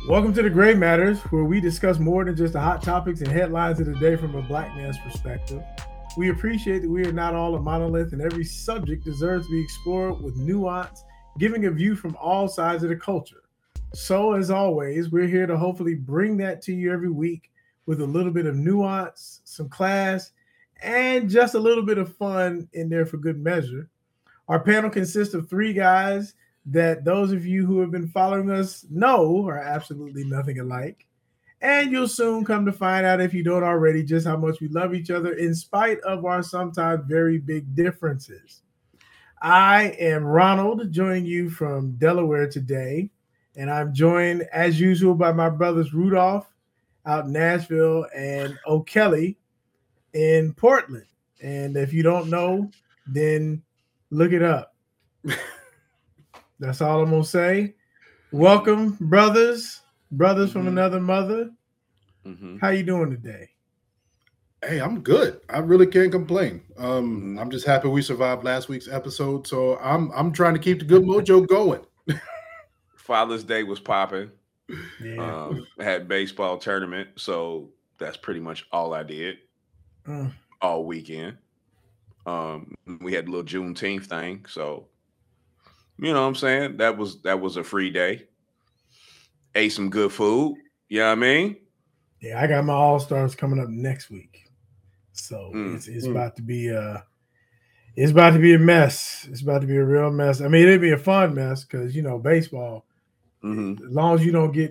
Welcome to the Gray Matters, where we discuss more than just the hot topics and headlines of the day from a black man's perspective. We appreciate that we are not all a monolith and every subject deserves to be explored with nuance, giving a view from all sides of the culture. So, as always, we're here to hopefully bring that to you every week with a little bit of nuance, some class, and just a little bit of fun in there for good measure. Our panel consists of three guys that those of you who have been following us know are absolutely nothing alike. And you'll soon come to find out, if you don't already, just how much we love each other in spite of our sometimes very big differences. I am Ronald, joining you from Delaware today. And I'm joined, as usual, by my brothers Rudolph out in Nashville and O'Kelly in Portland. And if you don't know, then look it up. That's all I'm gonna say. Welcome, brothers from another mother. How you doing today? Hey, I'm good. I really can't complain. I'm just happy we survived last week's episode, so I'm trying to keep the good mojo going. Father's Day was popping. Yeah. Had baseball tournament, so that's pretty much all I did all weekend. We had a little Juneteenth thing, so you know what I'm saying? That was a free day. Ate some good food. You know what I mean? Yeah, I got my All-Stars coming up next week. So it's about to be a mess. It's about to be a real mess. I mean, it'd be a fun mess because baseball. As long as you don't get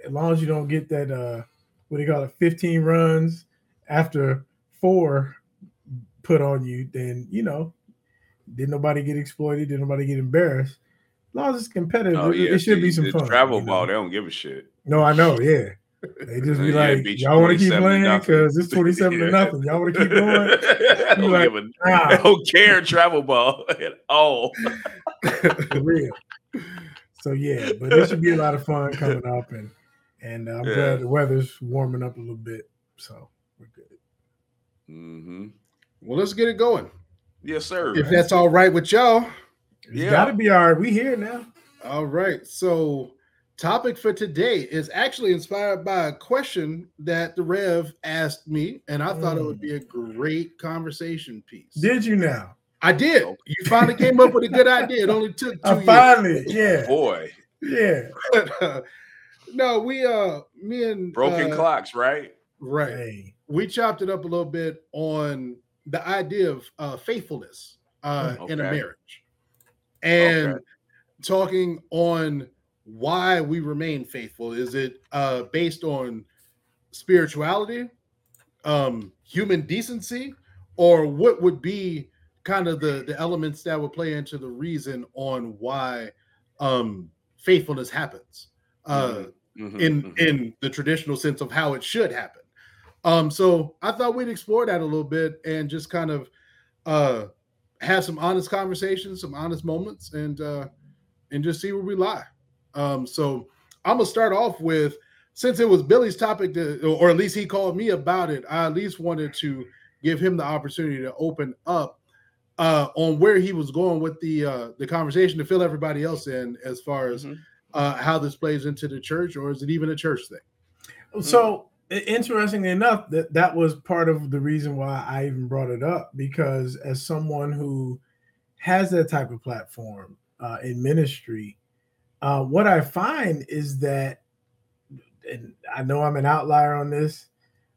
that what do you call it, 15 runs after 4 put on you, then did nobody get exploited? Did nobody get embarrassed? As long as it's competitive, it should be some fun. Travel ball, they don't give a shit. No, I know, yeah. They just be like, y'all want to keep playing because it's 27-0. Y'all want to keep going? I don't care travel ball at all. For real. So yeah, but it should be a lot of fun coming up, and I'm glad the weather's warming up a little bit, so we're good. Well, let's get it going. Yes, sir. If that's all right with y'all. It's got to be all right. We here now. All right. So, topic for today is actually inspired by a question that the Rev asked me, and I thought it would be a great conversation piece. Did you now? I did. You finally came up with a good idea. It only took 2 years. Finally, yeah. Boy. Yeah. No, me and broken clocks, right? Right. Hey. We chopped it up a little bit on the idea of faithfulness in a marriage. And talking on why we remain faithful. Is it based on spirituality, human decency, or what would be kind of the elements that would play into the reason on why faithfulness happens in the traditional sense of how it should happen. So I thought we'd explore that a little bit and just kind of have some honest conversations, some honest moments, and just see where we lie. So I'm gonna start off with, since it was Billy's topic, or at least he called me about it, I at least wanted to give him the opportunity to open up on where he was going with the conversation to fill everybody else in as far as how this plays into the church, or is it even a church thing? So interestingly enough, that was part of the reason why I even brought it up, because as someone who has that type of platform in ministry, what I find is that, and I know I'm an outlier on this,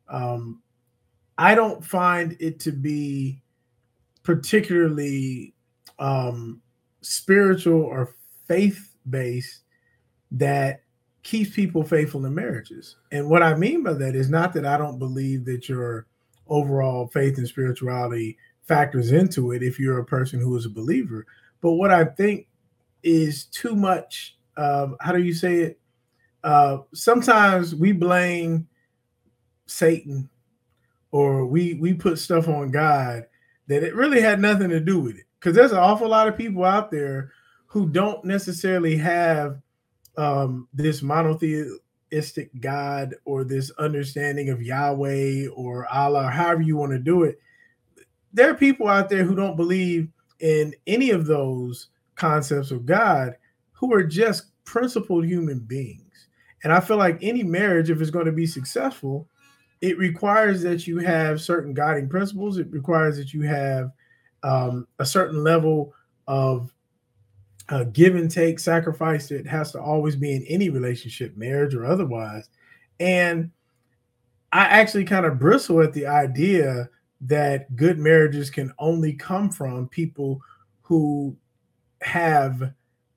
I don't find it to be particularly spiritual or faith-based that keeps people faithful in marriages. And what I mean by that is not that I don't believe that your overall faith and spirituality factors into it if you're a person who is a believer. But what I think is too much, how do you say it? Sometimes we blame Satan, or we put stuff on God that it really had nothing to do with it. Because there's an awful lot of people out there who don't necessarily have this monotheistic God or this understanding of Yahweh or Allah, however you want to do it. There are people out there who don't believe in any of those concepts of God, who are just principled human beings. And I feel like any marriage, if it's going to be successful, it requires that you have certain guiding principles. It requires that you have a certain level of give and take, sacrifice that has to always be in any relationship, marriage or otherwise. And I actually kind of bristle at the idea that good marriages can only come from people who have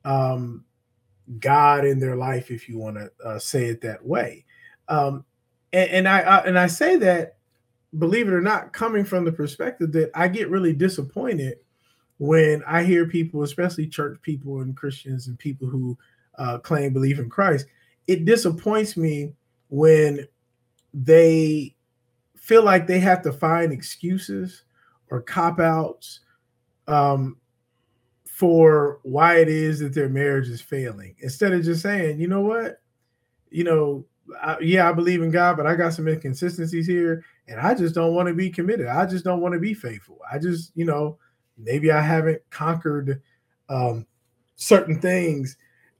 God in their life, if you want to say it that way. And I say that, believe it or not, coming from the perspective that I get really disappointed when I hear people, especially church people and Christians and people who claim belief in Christ. It disappoints me when they feel like they have to find excuses or cop-outs for why it is that their marriage is failing, instead of just saying, you know what, I believe in God, but I got some inconsistencies here, and I just don't want to be committed. I just don't want to be faithful. I just, maybe I haven't conquered certain things.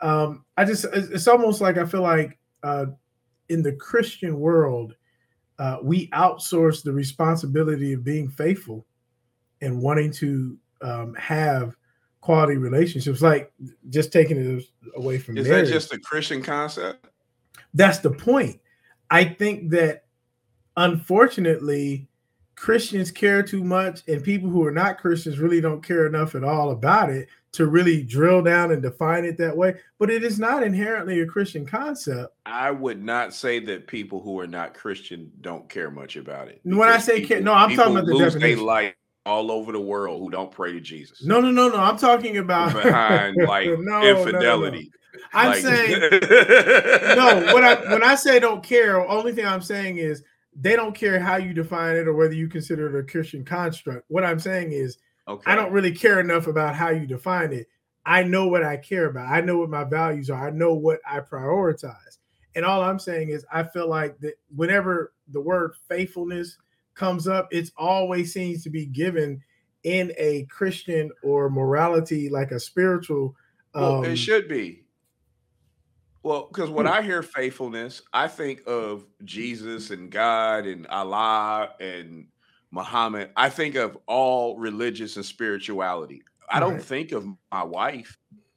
It's almost like I feel like in the Christian world, we outsource the responsibility of being faithful and wanting to have quality relationships, like just taking it away from marriage. Is that just a Christian concept? That's the point. I think that, unfortunately, Christians care too much, and people who are not Christians really don't care enough at all about it to really drill down and define it that way. But it is not inherently a Christian concept. I would not say that people who are not Christian don't care much about it. When I say care, no, I'm talking about the definition. They life all over the world who don't pray to Jesus. No. I'm talking about behind infidelity. No. I'm saying no. When I say don't care, only thing I'm saying is they don't care how you define it or whether you consider it a Christian construct. What I'm saying is, I don't really care enough about how you define it. I know what I care about. I know what my values are. I know what I prioritize. And all I'm saying is I feel like that whenever the word faithfulness comes up, it's always seems to be given in a Christian or morality, like a spiritual. It should be. Well, because when I hear faithfulness, I think of Jesus and God and Allah and Muhammad. I think of all religious and spirituality. I don't think of my wife.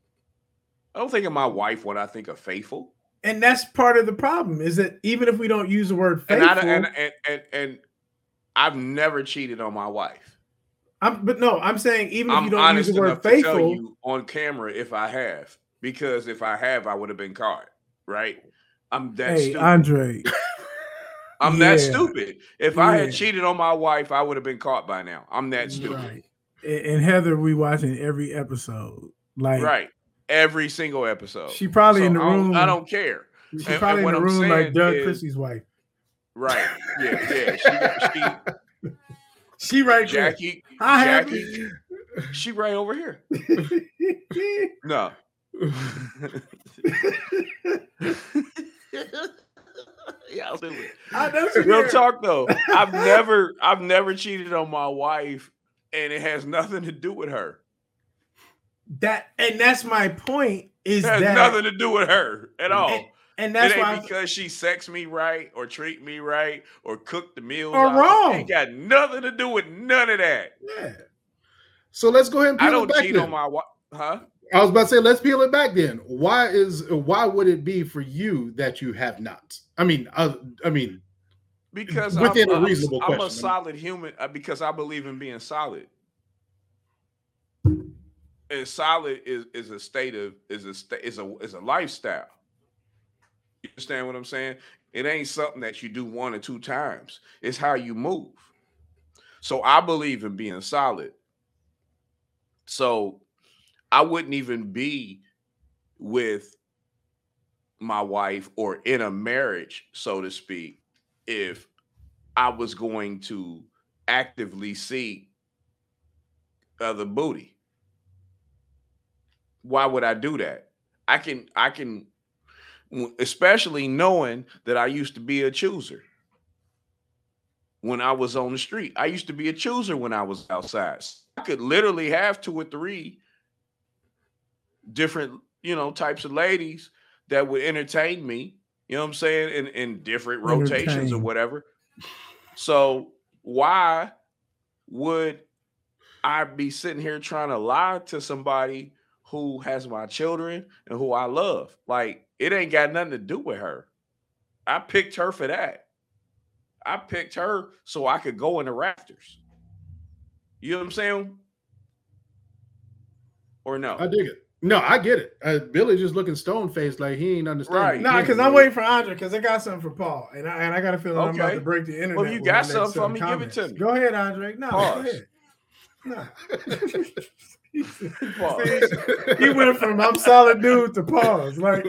I don't think of my wife when I think of faithful. And that's part of the problem, is that even if we don't use the word faithful, and I've never cheated on my wife. I'm saying even if you don't use the word faithful, to tell you on camera if I have. Because if I have, I would have been caught, right? I'm that stupid. Andre. I'm that stupid. If I had cheated on my wife, I would have been caught by now. I'm that stupid. Right. And Heather, we watching every episode. Right. Every single episode. She probably in the room. I don't care. She's probably in the room like Doug Christie's wife. Right. Yeah. She right Jackie. There. Jackie. She right over here. No. Yeah, I'll do it. Real talk though. I've never cheated on my wife, and it has nothing to do with her. That's my point. It has nothing to do with her at all. And that's why because she sex me right or treat me right or cook the meals or wrong. It ain't got nothing to do with none of that. Yeah. So let's go ahead and peel it back. I don't cheat on my wife. Huh? I was about to say, let's peel it back then. Why would it be for you that you have not? I mean, because within a reasonable question. I'm a solid human because I believe in being solid. And solid is a lifestyle. You understand what I'm saying? It ain't something that you do 1 or 2 times. It's how you move. So I believe in being solid. So I wouldn't even be with my wife or in a marriage, so to speak, if I was going to actively seek other booty. Why would I do that? I can, especially knowing that I used to be a chooser when I was on the street. I used to be a chooser when I was outside. I could literally have 2 or 3 different, types of ladies that would entertain me You know what I'm saying? In different rotations or whatever. So why would I be sitting here trying to lie to somebody who has my children and who I love? Like, it ain't got nothing to do with her. I picked her for that. I picked her so I could go in the rafters. You know what I'm saying? Or no? I dig it. No, I get it. Billy just looking stone faced like he ain't understanding. Right. No, because I'm waiting for Andre because I got something for Paul. And I got a feeling I'm about to break the internet. Well, you got something for me, give it to me. Go ahead, Andre. No, go ahead. No. He went from I'm solid dude to pause. Like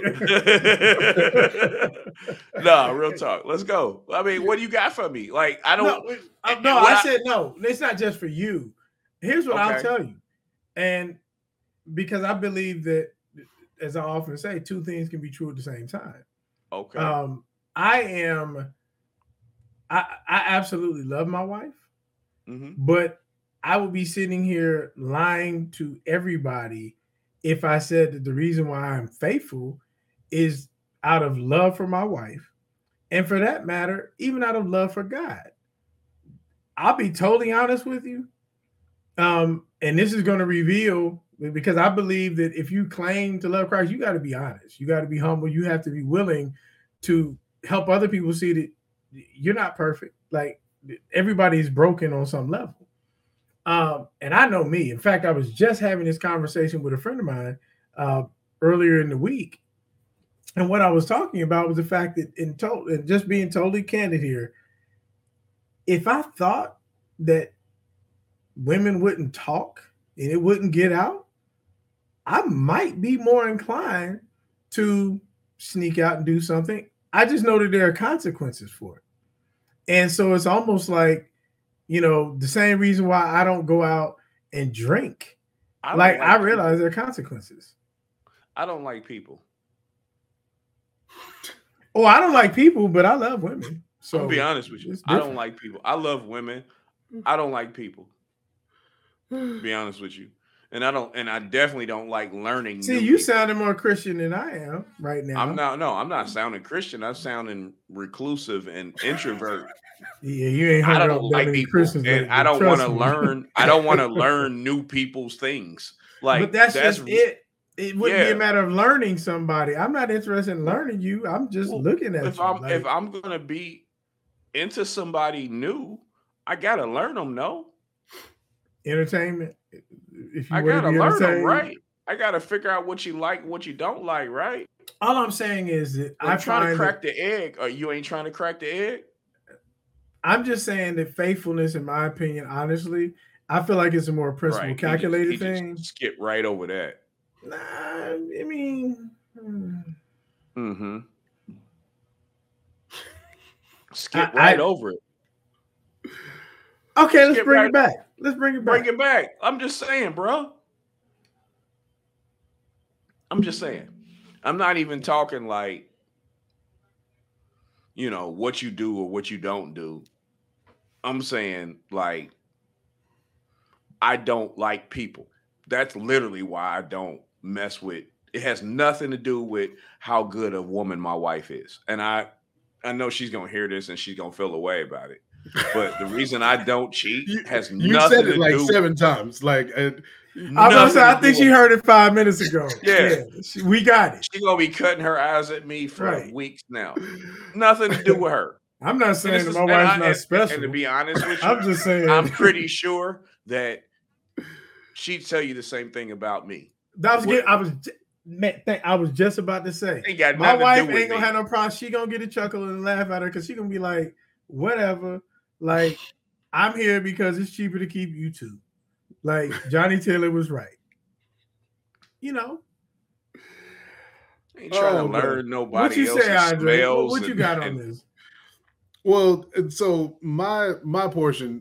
no, real talk. Let's go. I mean, what do you got for me? Like, I don't I said no. It's not just for you. Here's what I'll tell you. And because I believe that, as I often say, two things can be true at the same time. Okay. I absolutely love my wife, but I would be sitting here lying to everybody if I said that the reason why I'm faithful is out of love for my wife, and for that matter, even out of love for God. I'll be totally honest with you. And this is going to reveal, because I believe that if you claim to love Christ, you got to be honest. You got to be humble. You have to be willing to help other people see that you're not perfect. Like, everybody's broken on some level. And I know me. In fact, I was just having this conversation with a friend of mine earlier in the week. And what I was talking about was the fact that, and just being totally candid here, if I thought that women wouldn't talk and it wouldn't get out, I might be more inclined to sneak out and do something. I just know that there are consequences for it. And so it's almost like, the same reason why I don't go out and drink. I realize there are consequences. I don't like people. Oh, I don't like people, but I love women. So I'll be honest with you. I don't like people. I love women. I don't like people. To be honest with you. And I definitely don't like learning. See, you sounding more Christian than I am right now. I'm not sounding Christian. I'm sounding reclusive and introvert. Yeah, you ain't. I don't like people, and I don't want to learn. I don't want to learn new people's things. Like, but that's just it. It wouldn't be a matter of learning somebody. I'm not interested in learning you. I'm just looking at you. If I'm gonna be into somebody new, I gotta learn them. No entertainment. If you gotta learn them, right? I gotta figure out what you like, what you don't like, right? All I'm saying is that I'm trying to crack the egg, or you ain't trying to crack the egg. I'm just saying that faithfulness, in my opinion, honestly, I feel like it's a more principle calculated thing. Just skip right over that. Nah, I mean, skip right over it. Okay, let's bring it back. Let's bring it back. Bring it back. I'm just saying, bro. I'm just saying. I'm not even talking like, what you do or what you don't do. I'm saying, like, I don't like people. That's literally why I don't mess with. It has nothing to do with how good a woman my wife is. And I know she's going to hear this and she's going to feel a way about it. But the reason I don't cheat has nothing to do. You said it like 7 times. Like, I think she heard it 5 minutes ago. Yeah. We got it. She's going to be cutting her eyes at me for weeks now. Nothing to do with her. I'm not saying that my wife's not special. And to be honest with you, I'm just saying. I'm pretty sure that she'd tell you the same thing about me. I was just about to say. My wife ain't gonna have no problem. She gonna get a chuckle and laugh at her because she gonna be like, whatever. Like, I'm here because it's cheaper to keep you two. Like, Johnny Taylor was right. Ain't trying to learn nobody what you say, Andre? What you got on this? Well, so my portion,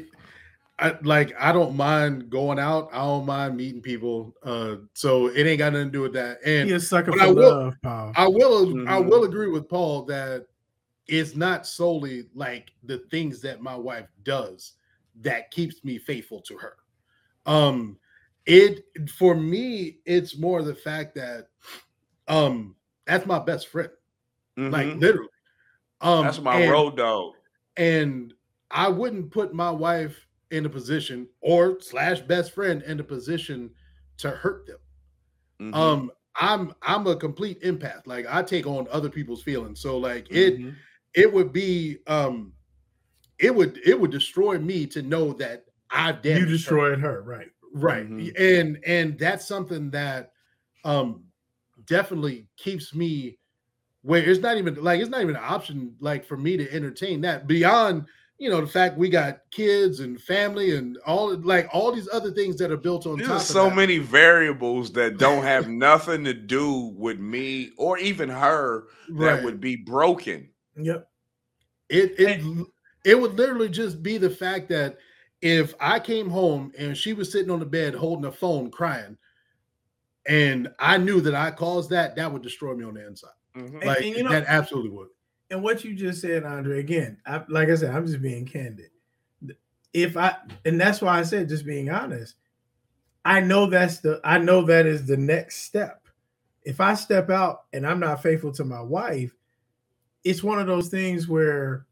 I don't mind going out. I don't mind meeting people. So it ain't got nothing to do with that. And you're a sucker for love, Paul. I will agree with Paul that it's not solely like the things that my wife does that keeps me faithful to her. For me, it's more the fact that that's my best friend. like literally. That's my road dog. And I wouldn't put my wife in a position or / best friend in a position to hurt them. I'm a complete empath. Like I take on other people's feelings. So like it would be it would destroy me to know that I've damaged you destroyed her. Right. Right. And that's something that definitely keeps me where it's not even an option like for me to entertain that beyond, the fact we got kids and family and all these other things that are built on top of that. So many variables that don't have nothing to do with me or even her that would be broken. Yep. It would literally just be the fact that if I came home and she was sitting on the bed holding a phone crying and I knew that I caused that would destroy me on the inside. Like that absolutely would. And what you just said, Andre, again, like I said, I'm just being candid. And that's why I said just being honest. I know that is the next step. If I step out and I'm not faithful to my wife, it's one of those things where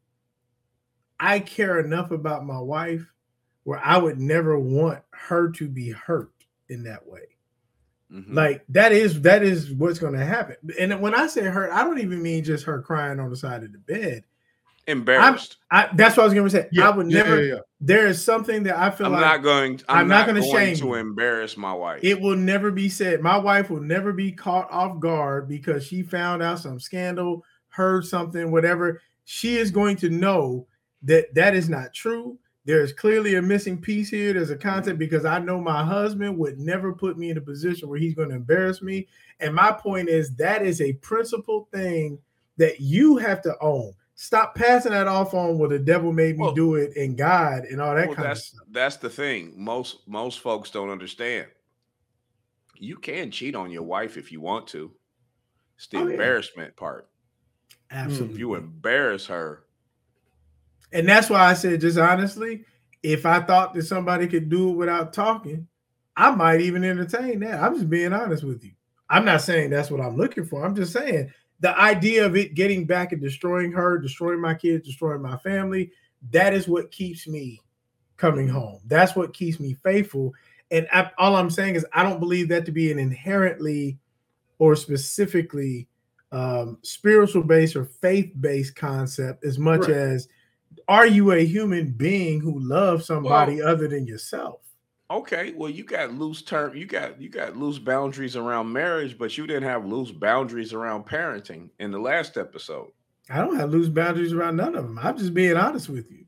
I care enough about my wife where I would never want her to be hurt in that way. Like that is what's going to happen. And when I say hurt, I don't even mean just her crying on the side of the bed. Embarrassed. That's what I was going to say. I would never. Yeah. There is something that I feel I'm not going to shame to embarrass my wife. It will never be said. My wife will never be caught off guard because she found out some scandal, heard something, whatever. She is going to know that is not true. There's clearly a missing piece here. There's a concept because I know my husband would never put me in a position where he's going to embarrass me. And my point is that is a principled thing that you have to own. Stop passing that off on the devil made me do it and God and all that kind of stuff. That's the thing. Most folks don't understand. You can cheat on your wife if you want to. It's the embarrassment part. Absolutely. If you embarrass her. And that's why I said, just honestly, if I thought that somebody could do it without talking, I might even entertain that. I'm just being honest with you. I'm not saying that's what I'm looking for. I'm just saying the idea of it getting back and destroying her, destroying my kids, destroying my family, that is what keeps me coming home. That's what keeps me faithful. And all I'm saying is I don't believe that to be an inherently or specifically spiritual-based or faith-based concept as much as are you a human being who loves somebody other than yourself? Okay, well, you got loose loose boundaries around marriage, but you didn't have loose boundaries around parenting in the last episode. I don't have loose boundaries around none of them. I'm just being honest with you.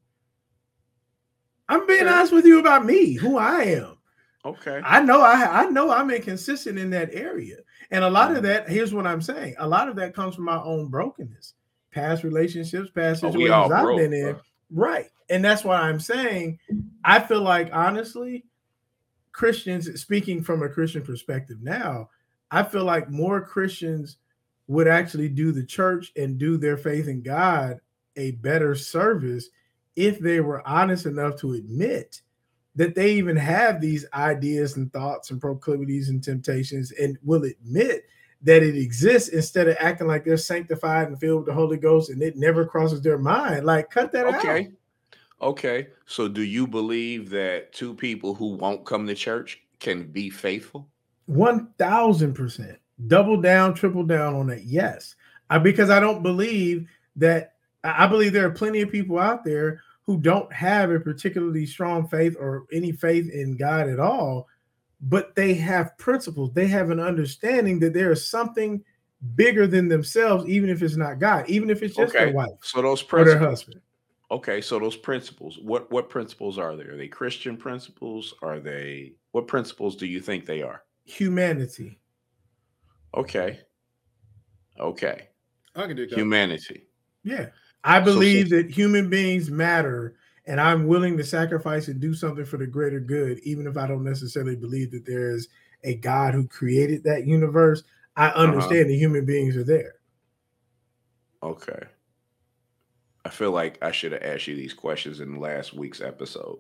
I'm being honest with you about me, who I am. Okay. I know I'm inconsistent in that area. And a lot of that, here's what I'm saying. A lot of that comes from my own brokenness. Past relationships, past situations I've been in. Right. And that's why I'm saying, I feel like, honestly, Christians, speaking from a Christian perspective now, I feel like more Christians would actually do the church and do their faith in God a better service if they were honest enough to admit that they even have these ideas and thoughts and proclivities and temptations and will admit that it exists instead of acting like they're sanctified and filled with the Holy Ghost and it never crosses their mind. Like, cut that out. Okay. So do you believe that two people who won't come to church can be faithful? 1,000%. Double down, triple down on it. Yes. Because I don't believe that. I believe there are plenty of people out there who don't have a particularly strong faith or any faith in God at all, but they have principles. They have an understanding that there is something bigger than themselves, even if it's not God, even if it's just their wife so those principles, or their husband. Okay, so those principles, what principles are they? Are they Christian principles? What principles do you think they are? Humanity. Okay. I can do that. Humanity. Yeah. I believe that human beings matter, and I'm willing to sacrifice and do something for the greater good, even if I don't necessarily believe that there's a God who created that universe. I understand that human beings are there. Okay. I feel like I should have asked you these questions in last week's episode.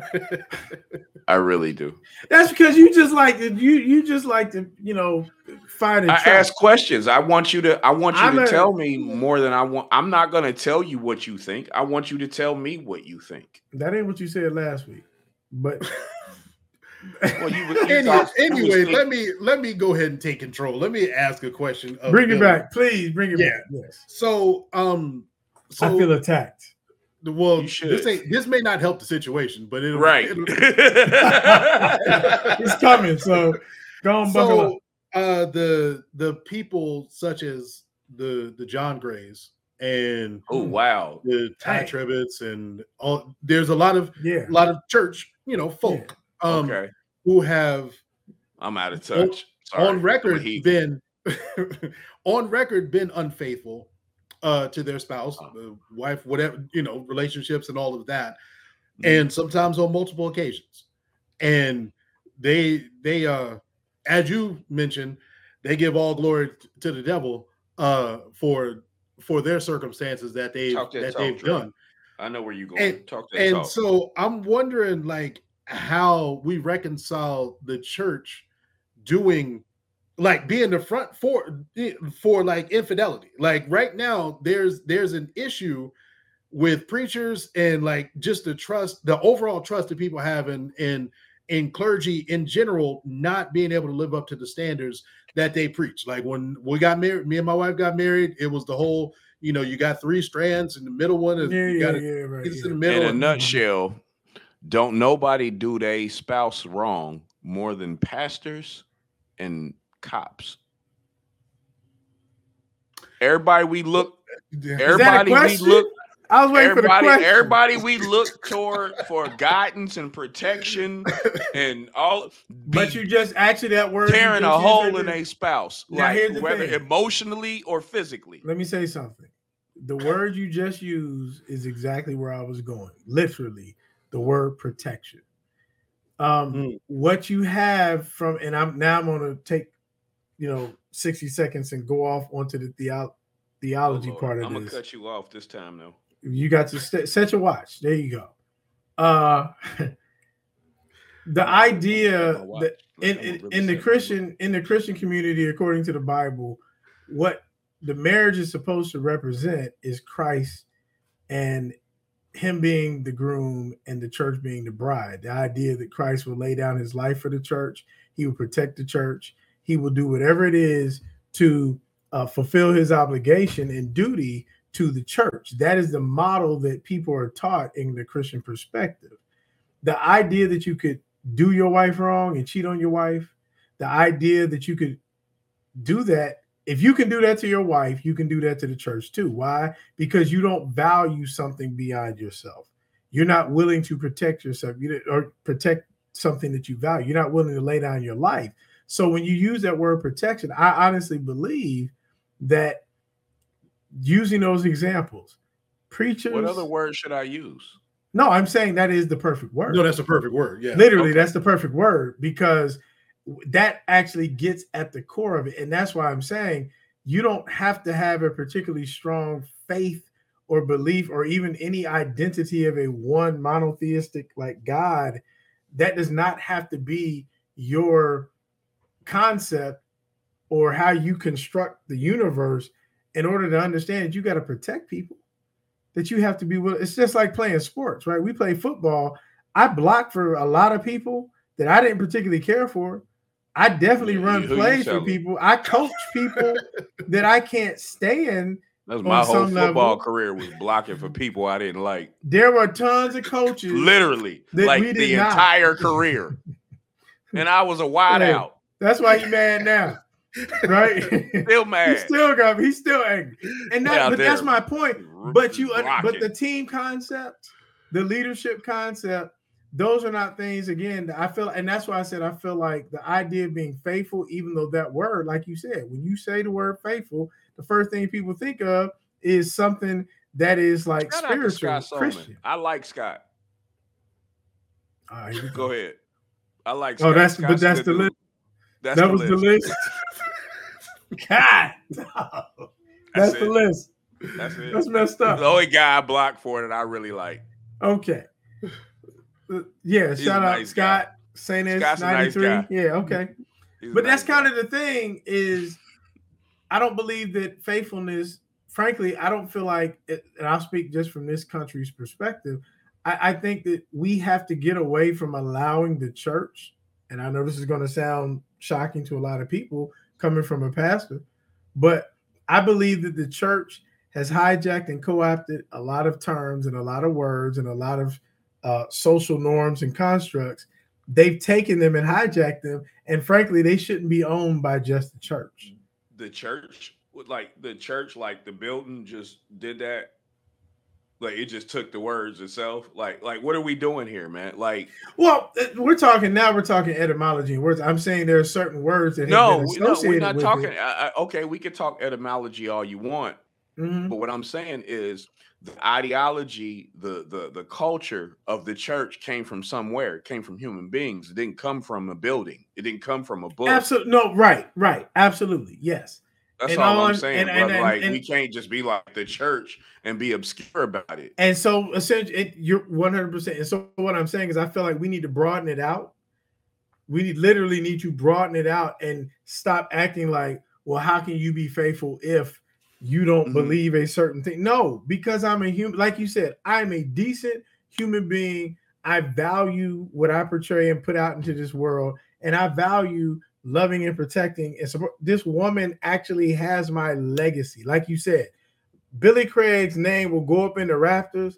I really do. That's because you just like to find it. I ask questions. I want you to tell me more than I want. I'm not going to tell you what you think. I want you to tell me what you think. That ain't what you said last week. But well, anyway, let me go ahead and take control. Let me ask a question. Bring it back, please. Bring it back. Yes. So I feel attacked. Well, this may not help the situation, but it'll it's coming. So go on, buckle up. The people such as the John Grays and the Ty Trebbits and all, there's a lot of church folk who have I'm out of touch on record been unfaithful to their spouse, wife, whatever, relationships and all of that, and sometimes on multiple occasions. And they as you mentioned, they give all glory to the devil for their circumstances that they've done. I know where you're going. So I'm wondering, like, how we reconcile the church doing, like, being the front for like infidelity. Like right now, there's an issue with preachers and like just the overall trust that people have in clergy in general not being able to live up to the standards that they preach. Like when we got married, me and my wife got married, it was the whole, you got 3 strands and the middle one is in the middle. In a nutshell, don't nobody do their spouse wrong more than pastors and cops. Everybody we look I was waiting for the question. Everybody we look toward for guidance and protection and all. But you just actually that word tearing a hole in a spouse, now, like whether emotionally or physically. Let me say something. The word you just used is exactly where I was going. Literally, the word protection. What you have from, and I'm going to take 60 seconds and go off onto the theology part of this. I'm gonna cut you off this time though. You got to set your watch. There you go. The idea that in the Christian community, according to the Bible, what the marriage is supposed to represent is Christ and him being the groom and the church being the bride. The idea that Christ will lay down his life for the church, he will protect the church, he will do whatever it is to fulfill his obligation and duty to the church. That is the model that people are taught in the Christian perspective. The idea that you could do your wife wrong and cheat on your wife, the idea that you could do that, if you can do that to your wife, you can do that to the church too. Why? Because you don't value something beyond yourself. You're not willing to protect yourself or protect something that you value. You're not willing to lay down your life. So when you use that word protection, I honestly believe that using those examples, preachers. What other word should I use? No, I'm saying that is the perfect word. No, that's the perfect word. Yeah. Literally, that's the perfect word because that actually gets at the core of it. And that's why I'm saying you don't have to have a particularly strong faith or belief or even any identity of a one monotheistic like God. That does not have to be your concept or how you construct the universe. In order to understand, you got to protect people, that you have to be willing. It's just like playing sports, right? We play football. I block for a lot of people that I didn't particularly care for. I definitely run plays for people. I coach people that I can't stand. That's my whole football career was blocking for people I didn't like. There were tons of coaches. Literally, like the entire career. And I was a wide out. That's why he's mad now. Right? Still mad. He's still angry. And that's my point. But the team concept, the leadership concept, those are not things, again, I feel, and that's why I said I feel like the idea of being faithful, even though that word, like you said, when you say the word faithful, the first thing people think of is something that is like spiritual, Christian. I like Scott. All right, go ahead. I like Scott. That's the list. That was the list. God, no. That's the list. That's it. That's messed up. The only guy I blocked for that I really like. Okay. Yeah, shout out Scott. Saint 93. Nice guy. Yeah, okay. But that's kind of the thing is, I don't believe that faithfulness, frankly, I don't feel like, and I'll speak just from this country's perspective, I think that we have to get away from allowing the church, and I know this is going to sound shocking to a lot of people coming from a pastor, but I believe that the church has hijacked and co-opted a lot of terms and a lot of words and a lot of social norms and constructs. They've taken them and hijacked them, and frankly, they shouldn't be owned by just the church. The church, like the building just did that. Like it just took the words itself. Like what are we doing here, man? Like, well, we're talking etymology and words. I'm saying there are certain words that we're not talking. Okay, we could talk etymology all you want, but what I'm saying is the ideology, the culture of the church came from somewhere. It came from human beings. It didn't come from a building. It didn't come from a book. Absolutely, no, right, absolutely, yes. That's all I'm saying, brother. We can't just be like the church and be obscure about it. And so, essentially, you're 100%. And so, what I'm saying is, I feel like we need to broaden it out. We literally need to broaden it out and stop acting like, well, how can you be faithful if you don't believe a certain thing? No, because I'm a human. Like you said, I'm a decent human being. I value what I portray and put out into this world, and I value loving and protecting and support. This woman actually has my legacy. Like you said, Billy Craig's name will go up in the rafters.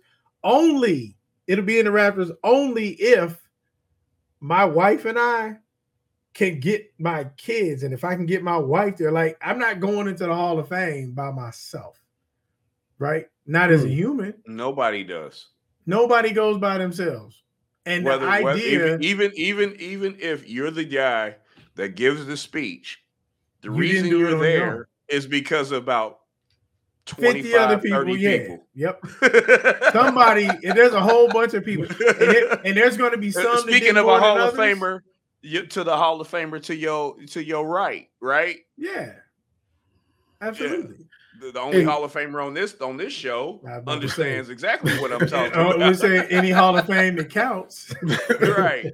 It'll be in the rafters only if my wife and I can get my kids. And if I can get my wife there, like, I'm not going into the Hall of Fame by myself, right? Not as a human. Nobody does. Nobody goes by themselves. And the idea, even if you're the guy that gives the speech, the reason you're there is because about 25 other people, 30 people. Yep. Somebody, and there's a whole bunch of people. And there's going to be some. Speaking of a Hall of Famer, to the Hall of Famer to your right? Yeah. Absolutely. Yeah. The only Hall of Famer on this show understands exactly what I'm talking about. We're saying any Hall of Fame that counts. Right.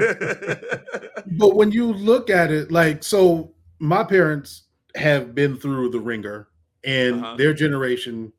But when you look at it, like, so my parents have been through the ringer, and their generation,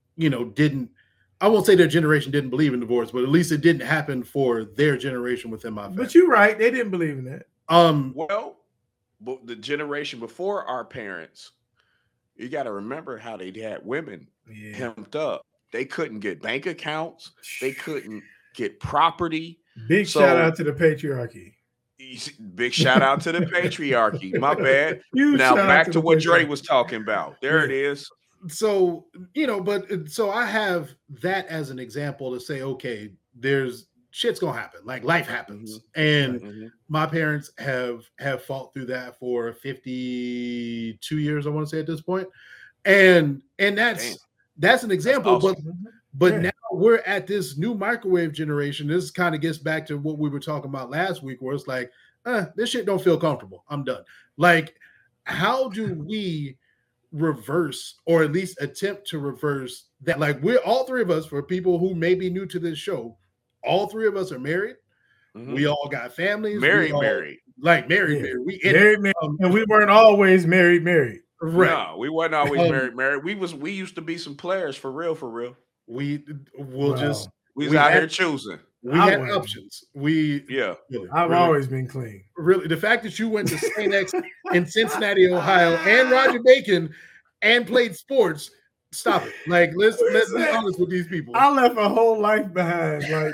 I won't say their generation didn't believe in divorce, but at least it didn't happen for their generation within my family. But you're right. They didn't believe in that. Well, but the generation before our parents, you got to remember how they had women hemmed up. They couldn't get bank accounts. They couldn't get property. Big shout out to the patriarchy. Big shout out to the patriarchy. My bad. Now back to what Dre was talking about. There it is. So, so I have that as an example to say, okay, there's shit's gonna happen. Like, life happens. And my parents have fought through that for 52 years, I want to say, at this point. And that's an example. Awesome. But now we're at this new microwave generation. This kind of gets back to what we were talking about last week, where it's like, this shit don't feel comfortable. I'm done. Like, how do we reverse, or at least attempt to reverse that? Like, we're all three of us, for people who may be new to this show, all three of us are married. We all got families. Married. Like, married. We married, and we weren't always married. Right. No, we weren't always married. We used to be some players for real. We was out here choosing. We had options. I've always been clean. Really, the fact that you went to St. X in Cincinnati, Ohio, and Roger Bacon, and played sports. Stop it. Like, let's be honest with these people. I left a whole life behind. Like,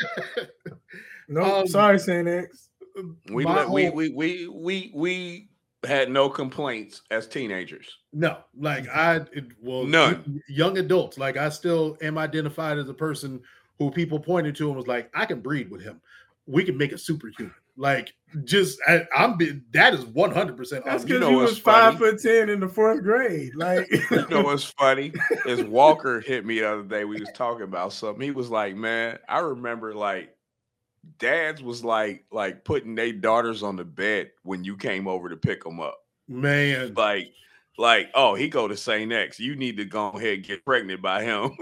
nope. Sorry, St. X. We had no complaints as teenagers. No, like none. Young adults. Like, I still am identified as a person who people pointed to and was like, I can breed with him. We can make a superhuman. Like, that is 100%. That's because you was 5'10" in the 4th grade. Like, what's funny is Walker hit me the other day. We was talking about something. He was like, man, I remember, like, dads was like putting their daughters on the bed when you came over to pick them up. Man, like, oh, he go to St. X. You need to go ahead and get pregnant by him.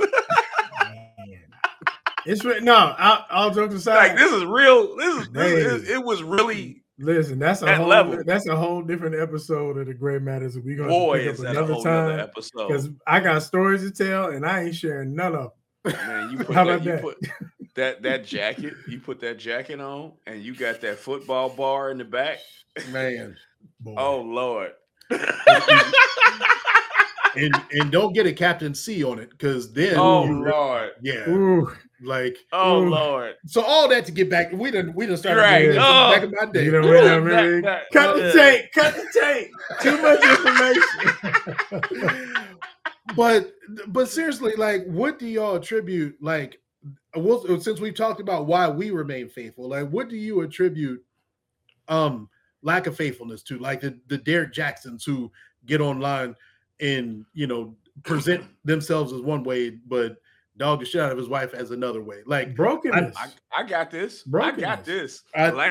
It's no. I'll joke aside. Like, this is real. It was really Listen, that's a whole different episode of the Gray Matters. We're gonna pick up another time because I got stories to tell and I ain't sharing none of them. Man, you put that jacket, you put that jacket on, and you got that football bar in the back. Man, boy. Oh Lord. and don't get a Captain C on it, because then Lord. Yeah. Ooh. Like, Lord. So all that to get back, we done started right. Back in my day. You know, cut the tape. Too much information. But seriously, like, what do y'all attribute? Like, since we've talked about why we remain faithful, like, what do you attribute lack of faithfulness to? Like the Derek Jacksons who get online and present themselves as one way, but dog the shit out of his wife as another way. Like brokenness. I got this. Brokenness. I got this.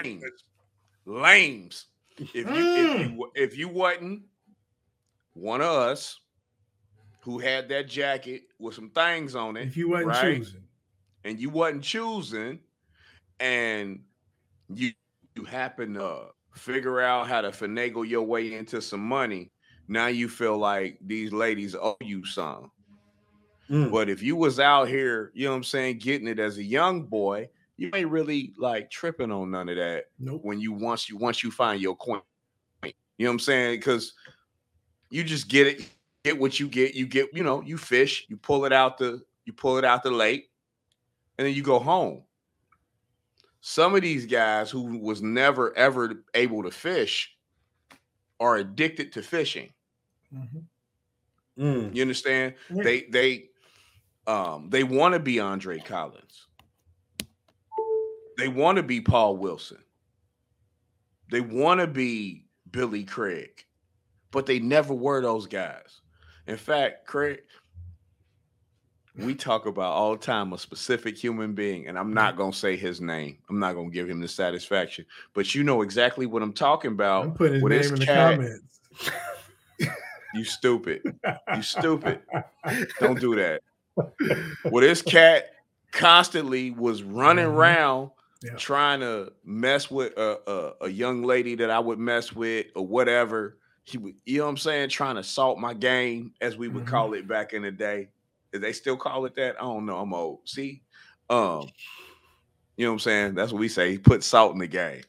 Lames. If you wasn't one of us who had that jacket with some things on it, if you wasn't choosing, and you wasn't choosing, and you happen to figure out how to finagle your way into some money, now you feel like these ladies owe you some. But if you was out here, you know what I'm saying, getting it as a young boy, you ain't really like tripping on none of that. Nope. When once you find your coin, you know what I'm saying? Because you just get what you get. You get, you fish, you pull it out the lake, and then you go home. Some of these guys who was never ever able to fish are addicted to fishing. Mm-hmm. You understand? Yeah. They want to be Andre Collins. They want to be Paul Wilson. They want to be Billy Craig, but they never were those guys. In fact, Craig, we talk about all the time a specific human being, and I'm not going to say his name. I'm not going to give him the satisfaction, but you know exactly what I'm talking about. I'm putting his name in the comments. You stupid. You stupid. Don't do that. Well, this cat constantly was running around trying to mess with a young lady that I would mess with or whatever. He would, you know what I'm saying, trying to salt my game, as we would call it back in the day. Did they still call it that? I don't know. I'm old. See? You know what I'm saying? That's what we say. He put salt in the game.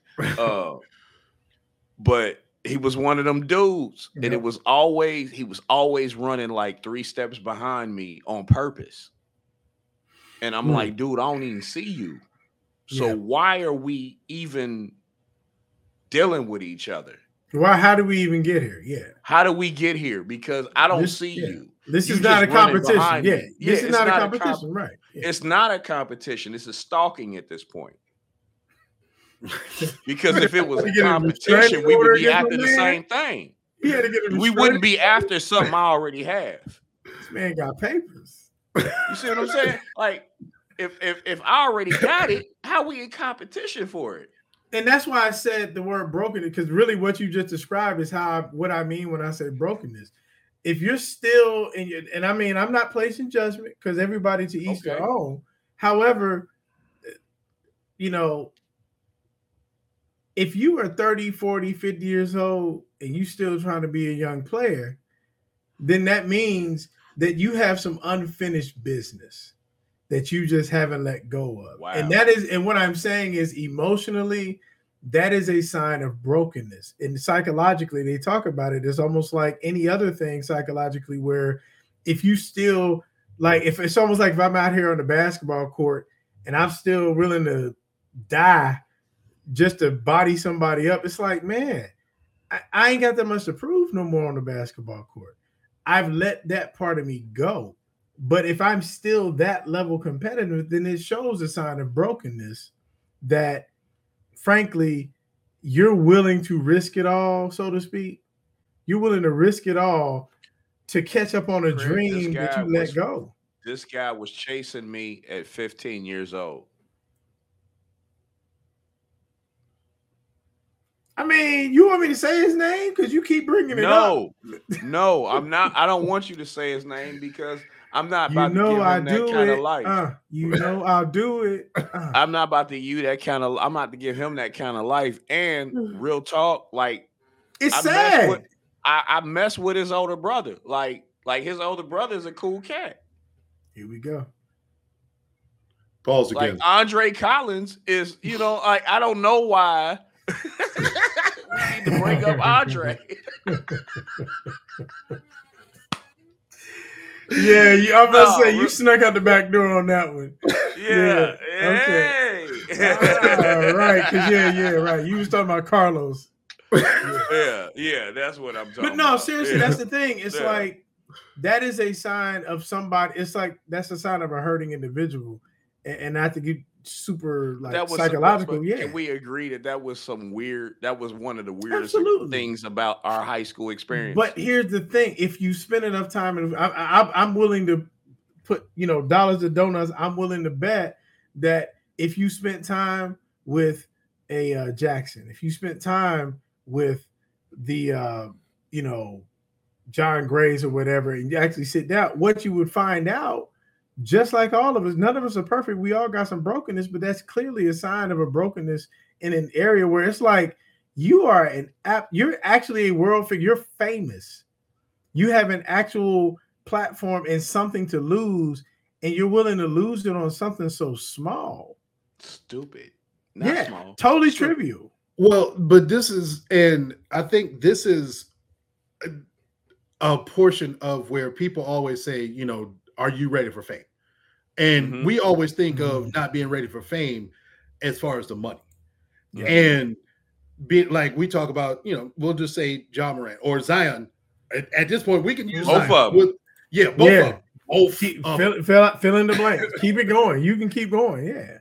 But he was one of them dudes. And he was always running like 3 steps behind me on purpose. And I'm like, dude, I don't even see you. So why are we even dealing with each other? How do we even get here? Yeah. How do we get here? Because I don't see you. This is not a competition. This is not a competition, right? Yeah. It's not a competition. It's a stalking at this point. Because if it was a competition, we would be after the same thing. We wouldn't be after something I already have. This man got papers. You see what I'm saying? Like, if I already got it, how we in competition for it? And that's why I said the word broken, because really what you just described is what I mean when I say brokenness. If you're still and I mean, I'm not placing judgment, because everybody to each their own. However, if you are 30, 40, 50 years old and you still trying to be a young player, then that means that you have some unfinished business that you just haven't let go of. Wow. And what I'm saying is, emotionally, that is a sign of brokenness. And psychologically, they talk about it. It's almost like any other thing psychologically, where if you still, like, if it's almost like if I'm out here on the basketball court and I'm still willing to die just to body somebody up, it's like, man, I ain't got that much to prove no more on the basketball court. I've let that part of me go. But if I'm still that level competitive, then it shows a sign of brokenness that, frankly, you're willing to risk it all, so to speak. You're willing to risk it all to catch up on a dream that you let go. This guy was chasing me at 15 years old. I mean, you want me to say his name? Because you keep bringing it up. No, I'm not. I don't want you to say his name, because I'm not about to give him that kind of life. You know I'll do it. I'm not about to I'm about to give him that kind of life. And real talk, like it's sad. I mess with his older brother. Like his older brother is a cool cat. Here we go. Pause again. Like Andre Collins is, like I don't know why we need to bring up Andre. Yeah, I'm about to say you snuck out the back door on that one. Yeah. Okay. All right. Because right. You was talking about Carlos. Yeah. That's what I'm talking about. But no, seriously, that's the thing. It's like that is a sign of somebody. It's like that's a sign of a hurting individual, and not to get super psychological. Can we agree that was some weird? That was one of the weirdest things about our high school experience. But here's the thing: if you spend enough time, and I'm willing to put dollars to donuts. I'm willing to bet that if you spent time with a Jackson, if you spent time with the John Grays or whatever, and you actually sit down, what you would find out. Just like all of us, none of us are perfect. We all got some brokenness, but that's clearly a sign of a brokenness in an area where it's like you're actually a world figure. You're famous. You have an actual platform and something to lose, and you're willing to lose it on something so small. Stupid. Not small. Totally trivial. Well, but I think this is a portion of where people always say, are you ready for fame? And we always think of not being ready for fame as far as the money. Yeah. And like we talk about, we'll just say Ja Morant or Zion. At this point, we can use both of them. Both of them. Fill in the blank. Keep it going. You can keep going. Yeah.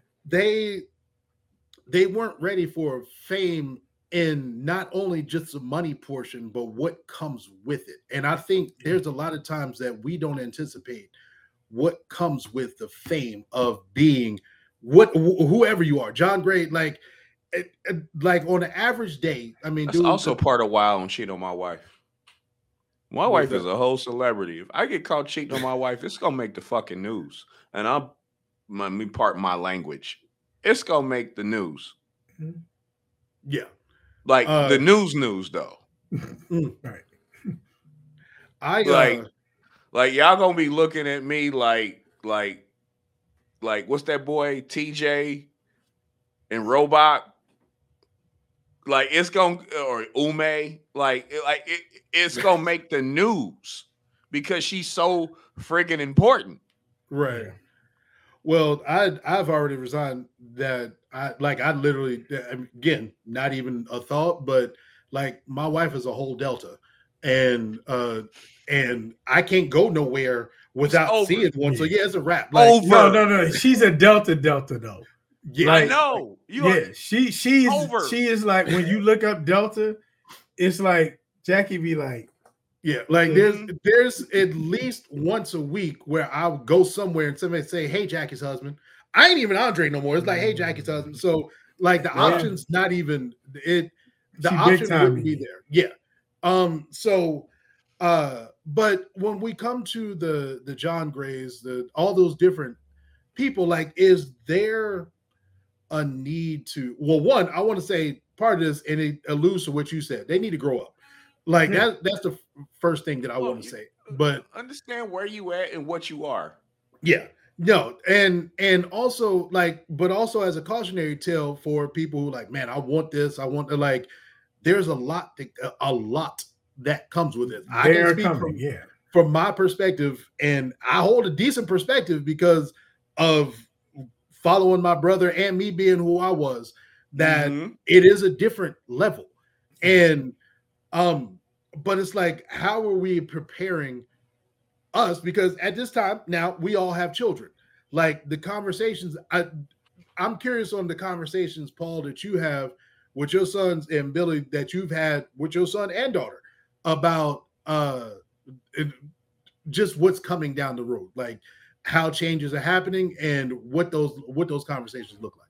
They weren't ready for fame in not only just the money portion, but what comes with it. And I think there's a lot of times that we don't anticipate what comes with the fame of being whoever you are. John Gray, like on an average day, I mean, that's also part of why I don't cheat on my wife. My wife is a whole celebrity. If I get caught cheating on my wife, it's gonna make the fucking news. And pardon my language. It's gonna make the news. Yeah. Like the news though. Right. Like y'all gonna be looking at me like what's that boy TJ and Robot? Like it's gonna or Ume it's gonna make the news because she's so friggin' important. Right. Well, I've already resigned. That I literally, again, not even a thought, but like my wife is a whole Delta, and I can't go nowhere without seeing one. So yeah, it's a wrap. Like, no, she's a Delta though. Yeah, I know. She is like when you look up Delta, it's like Jackie be like. Yeah, like there's at least once a week where I'll go somewhere and somebody say, "Hey, Jackie's husband." I ain't even Andre no more. It's like, "Hey, Jackie's husband." So like the option's not even it. The option wouldn't be there. Yeah. But when we come to the John Grays, all those different people, like, is there a need to? Well, one, I want to say part of this, and it alludes to what you said. They need to grow up. Like that's the first thing that I want to say. But understand where you at and what you are. Yeah. No, and also but also as a cautionary tale for people who like, man, I want this. I want to like. There's a lot that comes with it. I can speak from my perspective, and I hold a decent perspective because of following my brother and me being who I was. That it is a different level, and but it's like, how are we preparing us? Because at this time now we all have children. Like the conversations, I'm curious on the conversations, Paul, that you have with your sons and Billy, that you've had with your son and daughter about just what's coming down the road, like how changes are happening and what those conversations look like.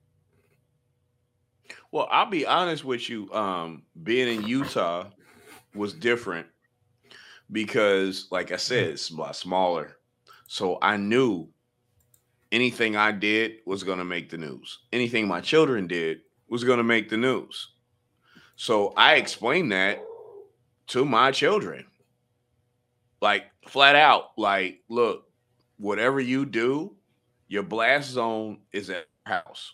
Well, I'll be honest with you. Being in Utah was different because, like I said, it's a lot smaller. So I knew anything I did was going to make the news. Anything my children did was going to make the news. So I explained that to my children. Like flat out, like, look, whatever you do, your blast zone is at your house.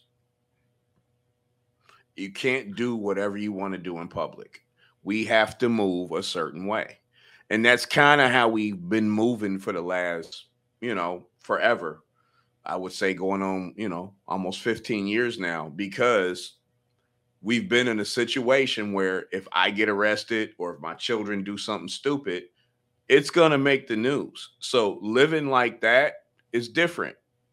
You can't do whatever you want to do in public. We have to move a certain way. And that's kind of how we've been moving for the last, forever. I would say going on, almost 15 years now, because we've been in a situation where if I get arrested or if my children do something stupid, it's going to make the news. So living like that is different.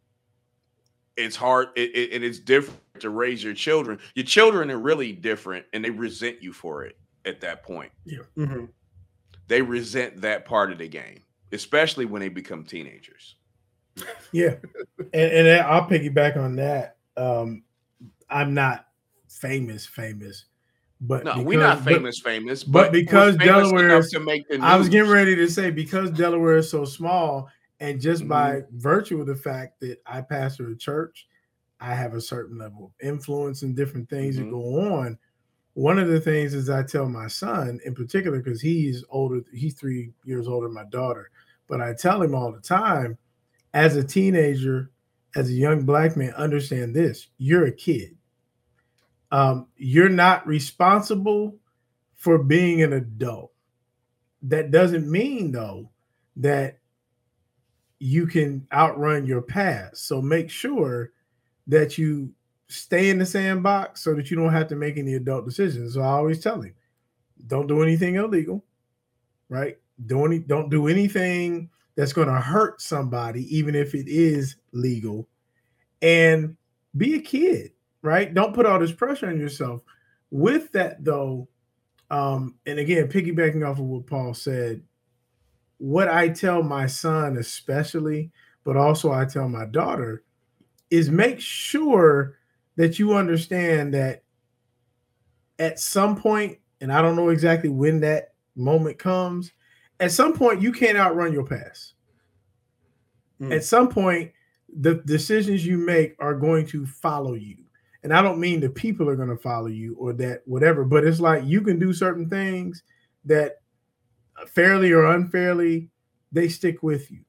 It's hard. It's different to raise your children. Your children are really different and they resent you for it at that point. Yeah. Mm-hmm. They resent that part of the game, especially when they become teenagers. Yeah. And I'll piggyback on that. I'm not famous, but no, we're not famous, but because Delaware is to make the news. I was getting ready to say, because Delaware is so small, and just by virtue of the fact that I pastor a church, I have a certain level of influence and different things that go on. One of the things is I tell my son in particular, because he's older, he's 3 years older than my daughter, but I tell him all the time, as a teenager, as a young black man, understand this: you're a kid. You're not responsible for being an adult. That doesn't mean, though, that you can outrun your past. So make sure that you stay in the sandbox so that you don't have to make any adult decisions. So I always tell him, don't do anything illegal, right? Don't do anything that's going to hurt somebody, even if it is legal. And be a kid, right? Don't put all this pressure on yourself. With that, though, and again, piggybacking off of what Paul said, what I tell my son especially, but also I tell my daughter, is make sure that you understand that at some point, and I don't know exactly when that moment comes, at some point you can't outrun your past. At some point, the decisions you make are going to follow you. And I don't mean the people are going to follow you or that whatever, but it's like you can do certain things that fairly or unfairly, they stick with you.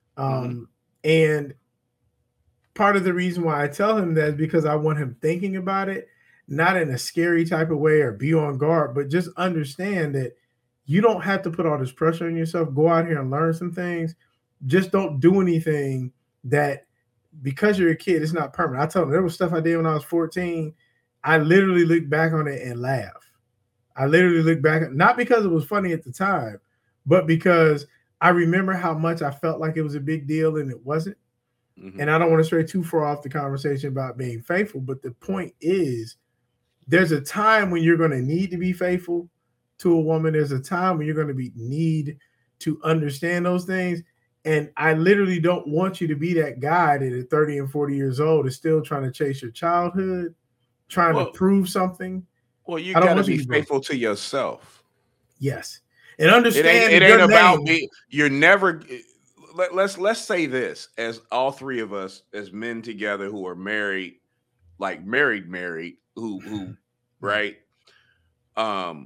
And part of the reason why I tell him that is because I want him thinking about it, not in a scary type of way or be on guard, but just understand that you don't have to put all this pressure on yourself. Go out here and learn some things. Just don't do anything that, because you're a kid, it's not permanent. I told him there was stuff I did when I was 14. I literally look back on it and laugh. I literally look back, not because it was funny at the time, but because I remember how much I felt like it was a big deal and it wasn't. And I don't want to stray too far off the conversation about being faithful, but the point is there's a time when you're going to need to be faithful to a woman. There's a time when you're going to need to understand those things. And I literally don't want you to be that guy that at 30 and 40 years old is still trying to chase your childhood, trying to prove something. Well, you got to be faithful to yourself. Yes. And understand it ain't about me. You're never, let's say this, as all three of us as men together who are married, like married, who right? I'm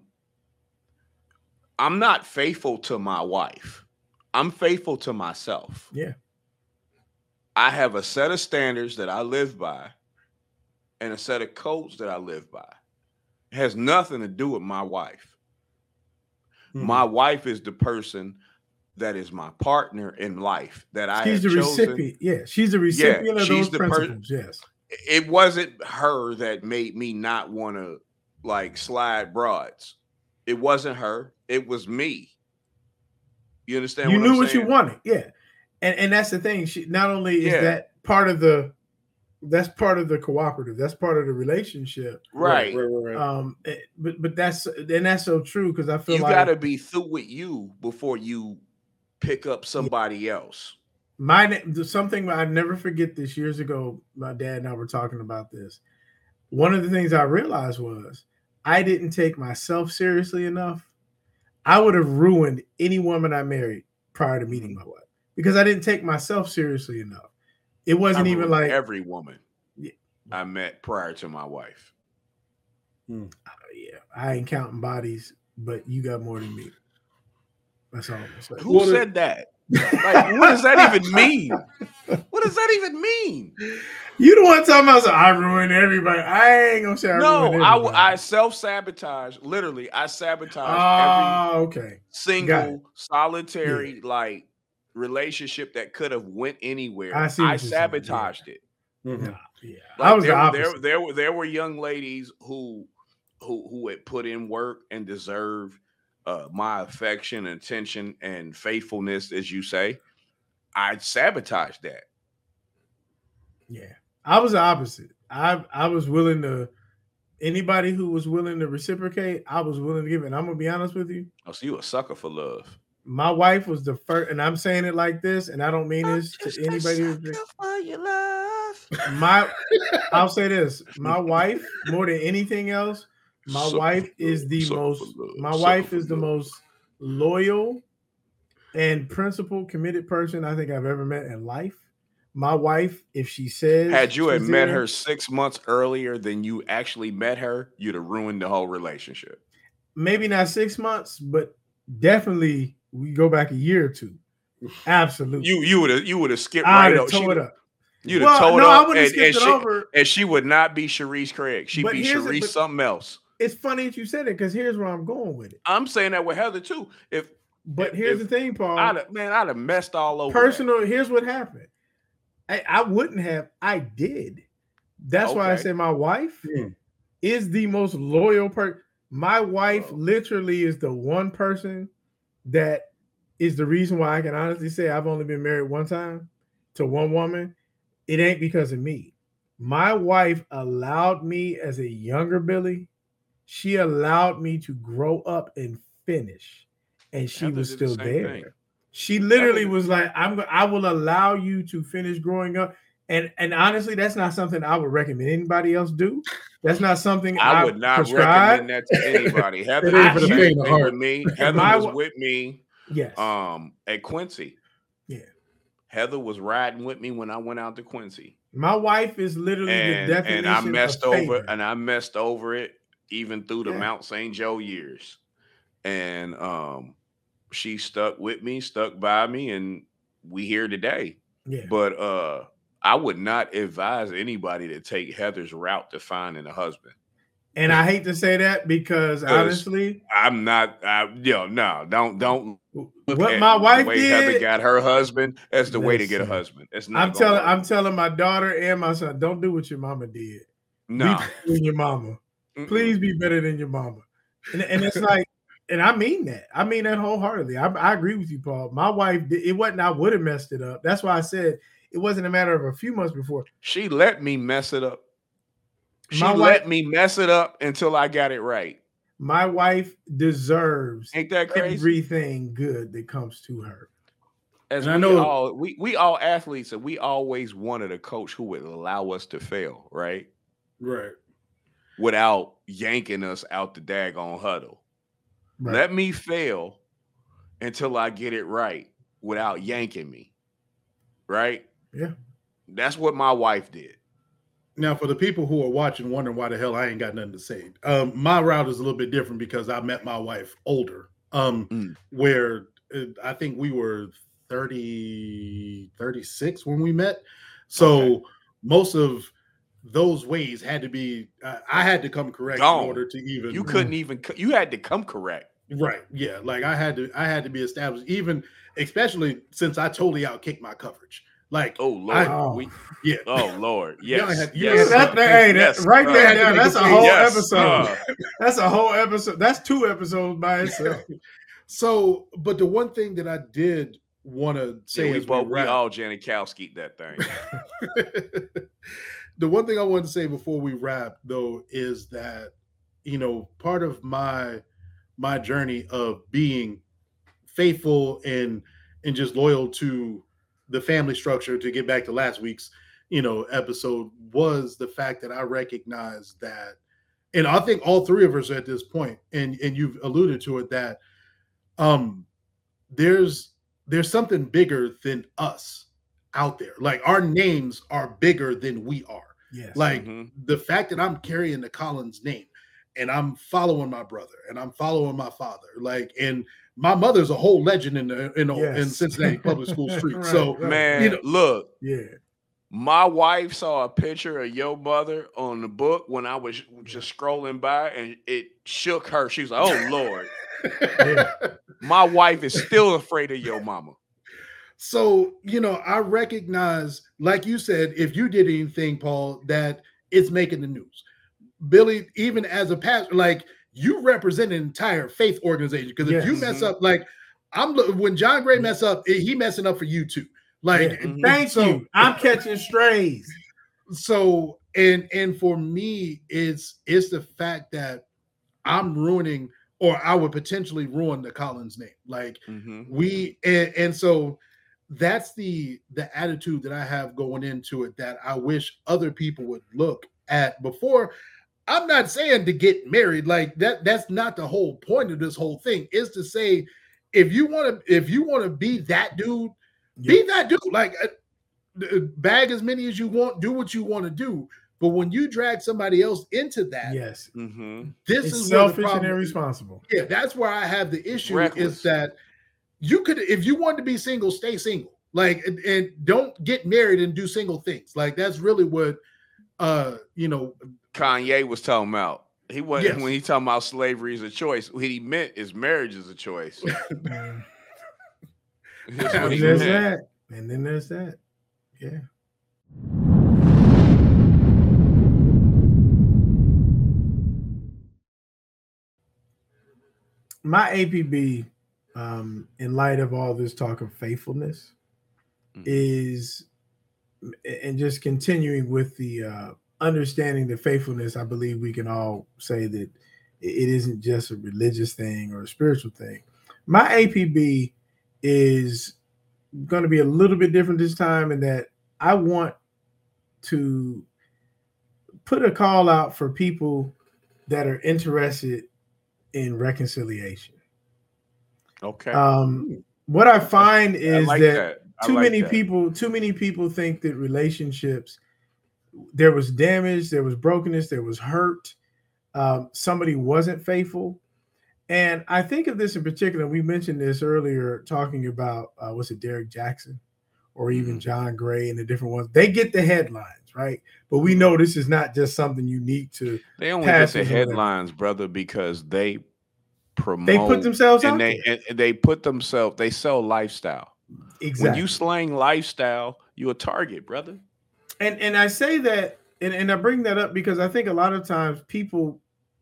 not faithful to my wife. I'm faithful to myself. Yeah. I have a set of standards that I live by and a set of codes that I live by. It has nothing to do with my wife. My wife is the person that is my partner in life that I have chosen. Recipient. Yeah, she's the recipient of those principles. Yes. It wasn't her that made me not want to like slide broads. It wasn't her. It was me. You understand? You knew what you wanted, yeah, and that's the thing. She not only is that part of the, that's part of the cooperative, that's part of the relationship, right? But that's so true, because I feel you got to be through with you before you pick up somebody else. Something I never forget this years ago. My dad and I were talking about this. One of the things I realized was I didn't take myself seriously enough. I would have ruined any woman I married prior to meeting my wife, because I didn't take myself seriously enough. It wasn't even like every woman I met prior to my wife. Yeah, I ain't counting bodies, but you got more than me. That's all I'm saying. Who said that? Like, what does that even mean? What does that even mean? You the one talking about I ruined everybody. I ain't gonna say I self-sabotage. Literally, I sabotage every single solitary like relationship that could have went anywhere. I sabotaged it. Mm-hmm. Yeah. Like, I was the opposite. There were young ladies who had put in work and deserved my affection, attention, and faithfulness, as you say. I sabotaged that. Yeah, I was the opposite. I was willing to. Anybody who was willing to reciprocate, I was willing to give it. And I'm gonna be honest with you. Oh, so you a sucker for love? My wife was the first, and I'm saying it like this, and I don't mean this to anybody. For your love. I'll say this: my wife, more than anything else, my wife is the most loyal and principled, committed person I think I've ever met in life. My wife, if she says, had you had met her 6 months earlier than you actually met her, you'd have ruined the whole relationship. Maybe not 6 months, but definitely we go back a year or two. Absolutely. You would have skipped right over. It up. You'd have towed up. I would have skipped it over. And she would not be Sharice Craig. She'd be Sharice something else. It's funny that you said it because here's where I'm going with it. I'm saying that with Heather too. Here's the thing, Paul. I'd have messed all over. Here's what happened. I wouldn't have. I did. That's why I say my wife is the most loyal person. My wife literally is the one person that is the reason why I can honestly say I've only been married one time to one woman. It ain't because of me. My wife allowed me as a younger Billy. She allowed me to grow up and finish, and she was still there. Thing. She literally was like, I will allow you to finish growing up. And honestly, that's not something I would recommend anybody else do. That's not something I would not recommend that to anybody. Heather was with me. Heather was with me. Yes. At Quincy. Yeah. Heather was riding with me when I went out to Quincy. My wife is literally the definition and I messed of over it even through the Mount St. Joe years. And she stuck with me, stuck by me, and we here today. Yeah. But I would not advise anybody to take Heather's route to finding a husband. And I hate to say that because honestly, I'm not. Don't. What my wife the way did, Heather got her husband. That's the way to get a husband. It's not. I'm telling my daughter and my son, don't do what your mama did. No, be better than your mama. Please be better than your mama. And it's like. And I mean that. I mean that wholeheartedly. I agree with you, Paul. My wife, it wasn't I would have messed it up. That's why I said it wasn't a matter of a few months before. She let me mess it up. Let me mess it up until I got it right. My wife deserves Ain't that crazy? Everything good that comes to her. As I know, we all athletes, and we always wanted a coach who would allow us to fail, right? Right. Without yanking us out the daggone huddle. Right. Let me fail until I get it right without yanking me. Right? Yeah. That's what my wife did. Now, for the people who are watching, wondering why the hell I ain't got nothing to say, my route is a little bit different because I met my wife older, where I think we were 36 when we met. So most of those ways had to be, I had to come correct in order to even. You couldn't even. You had to come correct. Right. Yeah. Like I had to be established, even especially since I totally outkicked my coverage. Like, oh Lord, oh Lord, yes, right there. That's a whole episode. That's a whole episode. That's 2 episodes by itself. So, but the one thing that I did want to say is we all Janikowski that thing. The one thing I wanted to say before we wrap, though, is that part of my journey of being faithful and just loyal to the family structure, to get back to last week's episode, was the fact that I recognized that, and I think all 3 of us at this point, and you've alluded to it, that there's there's something bigger than us out there. Like our names are bigger than we are. Yes. Like the fact that I'm carrying the Collins name and I'm following my brother and I'm following my father, like, and my mother's a whole legend in Cincinnati public school street. So man, look, yeah. My wife saw a picture of your mother on the book when I was just scrolling by, and it shook her. She was like, "Oh Lord." Yeah. My wife is still afraid of your mama. So, I recognize, like you said, if you did anything, Paul, that it's making the news. Billy, even as a pastor, like, you represent an entire faith organization. Because if you mess up, like, when John Gray mess up, he messing up for you too. Like, thank you. I'm catching strays. So, and for me, it's the fact that I'm ruining, or I would potentially ruin the Collins name. Like and so that's the attitude that I have going into it, that I wish other people would look at before. I'm not saying to get married, like that's not the whole point of this whole thing, is to say, if you want to be that dude, be that dude. Like, bag as many as you want, do what you want to do. But when you drag somebody else into that, this is selfish and irresponsible. Yeah, that's where I have the issue. Is that you could, if you want to be single, stay single. Like, and don't get married and do single things. Like, that's really what Kanye was talking about. He wasn't when he talking about slavery is a choice. What he meant is marriage is a choice. And there's that. And then there's that. Yeah. My APB, in light of all this talk of faithfulness, is, and just continuing with the understanding the faithfulness, I believe we can all say that it isn't just a religious thing or a spiritual thing. My APB is going to be a little bit different this time, in that I want to put a call out for people that are interested in reconciliation. Okay. What I find is that too many people think that relationships, there was damage, there was brokenness, there was hurt, somebody wasn't faithful. And I think of this in particular, we mentioned this earlier, talking about, was it Derek Jackson or even John Gray and the different ones? They get the headlines, right? But we know this is not just something unique to. They only get the headlines, brother, because they promote. They put themselves out there. And they sell lifestyle. Exactly. When you slang lifestyle, you're a target, brother. And I say that, and I bring that up because I think a lot of times people,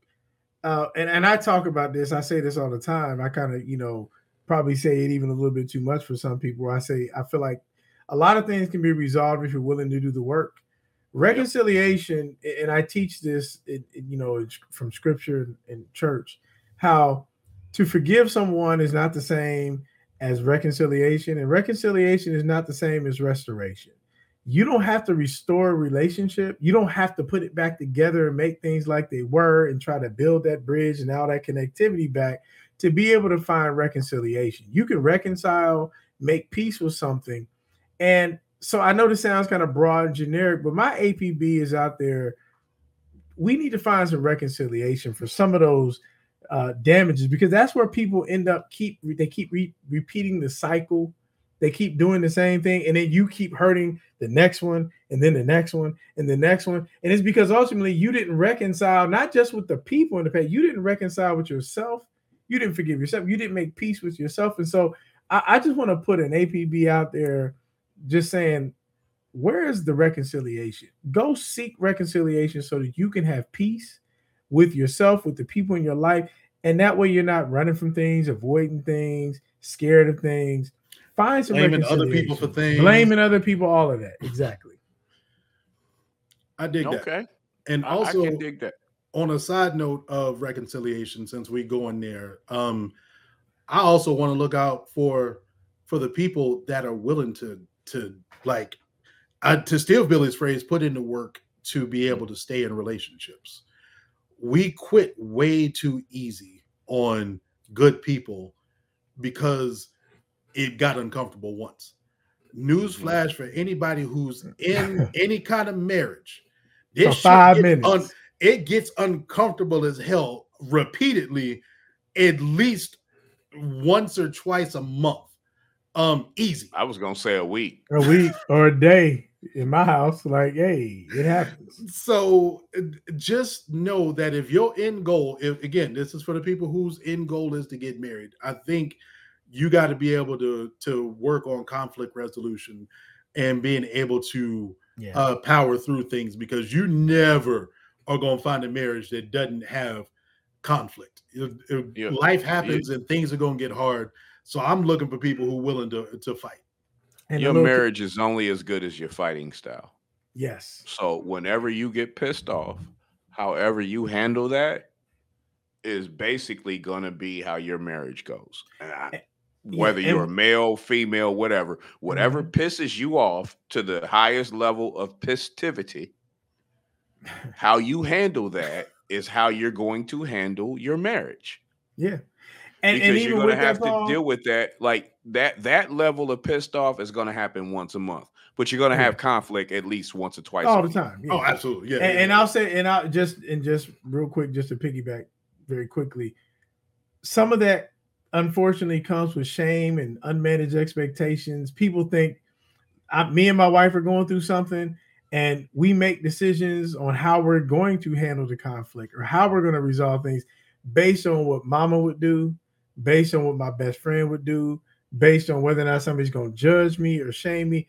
and I talk about this, I say this all the time. I kind of, probably say it even a little bit too much for some people. I feel like a lot of things can be resolved if you're willing to do the work. Reconciliation, and I teach this, from scripture and church, how to forgive someone is not the same as reconciliation, and reconciliation is not the same as restoration. You don't have to restore a relationship. You don't have to put it back together and make things like they were and try to build that bridge and all that connectivity back to be able to find reconciliation. You can reconcile, make peace with something. And so I know this sounds kind of broad and generic, but my APB is out there. We need to find some reconciliation for some of those damages, because that's where people end up repeating the cycle. They keep doing the same thing, and then you keep hurting the next one, and then the next one, and the next one. And it's because ultimately you didn't reconcile, not just with the people in the past, you didn't reconcile with yourself. You didn't forgive yourself. You didn't make peace with yourself. And so I just want to put an APB out there just saying, where is the reconciliation? Go seek reconciliation so that you can have peace with yourself, with the people in your life. And that way you're not running from things, avoiding things, scared of things. Find some blaming other people for things. Blaming other people, all of that. Exactly. I dig that. Okay. And also, I can dig that. On a side note of reconciliation, since we go in there, I also want to look out for the people that are willing to steal Billy's phrase, put in the work to be able to stay in relationships. We quit way too easy on good people because it got uncomfortable once. Newsflash for anybody who's in any kind of marriage. For 5 minutes. It gets uncomfortable as hell repeatedly, at least once or twice a month. Easy. I was gonna say a week or a day in my house. Like, hey, it happens. So just know that if your end goal, again, this is for the people whose end goal is to get married, I think you got to be able to work on conflict resolution and being able to power through things, because you never are going to find a marriage that doesn't have conflict. Life happens and things are going to get hard. So I'm looking for people who are willing to fight. And your marriage is only as good as your fighting style. Yes. So whenever you get pissed off, however you handle that is basically going to be how your marriage goes. Whether you're male, female, whatever pisses you off to the highest level of pissivity, how you handle that is how you're going to handle your marriage. Yeah. Because you're going to have to deal with that. Like that level of pissed off is going to happen once a month, but you're going to have conflict at least once or twice all the time. Yeah. Oh, absolutely. Yeah. And I'll say, just real quick, just to piggyback very quickly, some of that unfortunately comes with shame and unmanaged expectations. People think me and my wife are going through something, and we make decisions on how we're going to handle the conflict or how we're going to resolve things based on what mama would do, based on what my best friend would do, based on whether or not somebody's going to judge me or shame me.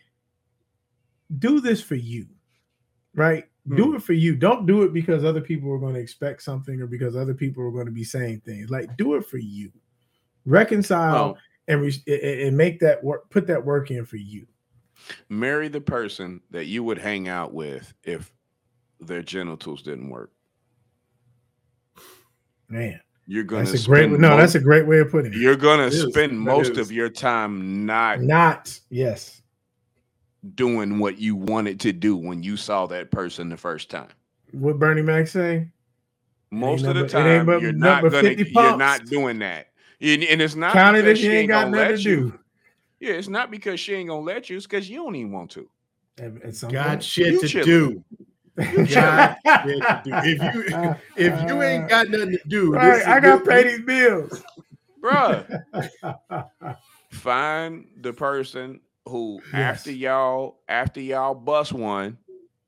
Do this for you, right? Do it for you. Don't do it because other people are going to expect something or because other people are going to be saying things. Like, do it for you. Reconcile and make that work. Put that work in for you. Marry the person that you would hang out with if their genitals didn't work. Man, you're gonna. That's a great way of putting it. You're gonna spend most of your time not doing what you wanted to do when you saw that person the first time. What Bernie Mac say? Most of the time, you're not doing that. And it's not count it if you ain't got nothing to do. Yeah, it's not because she ain't gonna let you. It's because you don't even want to. Got shit to do. If you ain't got nothing to do, right? I got to pay these bills, bruh. Find the person who after y'all bust one,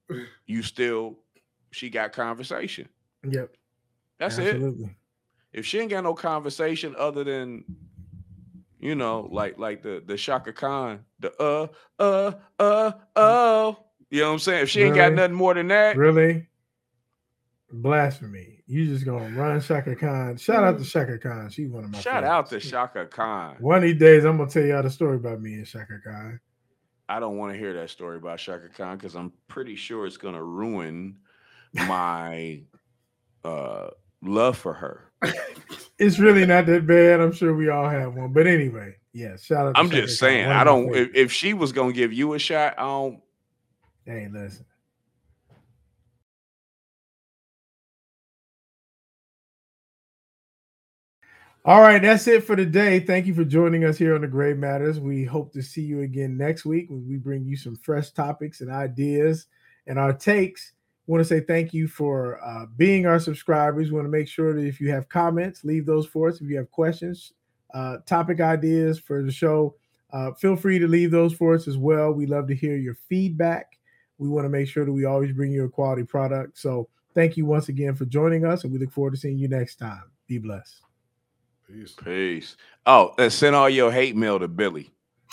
she got conversation. Yep, that's absolutely it. If she ain't got no conversation other than, like the Shaka Khan, the you know what I'm saying? If she ain't got nothing more than that, really, blasphemy. You just gonna run Shaka Khan? Shout out to Shaka Khan. She's one of my. Shout out to Shaka Khan. One of these days, I'm gonna tell y'all the story about me and Shaka Khan. I don't want to hear that story about Shaka Khan because I'm pretty sure it's gonna ruin my love for her. It's really not that bad. I'm sure we all have one. But anyway, shout out to I'm just saying, I don't if she was gonna give you a shot, I don't. Hey, listen. All right, that's it for today. Thank you for joining us here on The Grave Matters. We hope to see you again next week when we bring you some fresh topics and ideas and our takes. We want to say thank you for being our subscribers. We want to make sure that if you have comments, leave those for us. If you have questions, topic ideas for the show, feel free to leave those for us as well. We love to hear your feedback. We want to make sure that we always bring you a quality product. So thank you once again for joining us, and we look forward to seeing you next time. Be blessed. Peace. Oh, and send all your hate mail to Billy.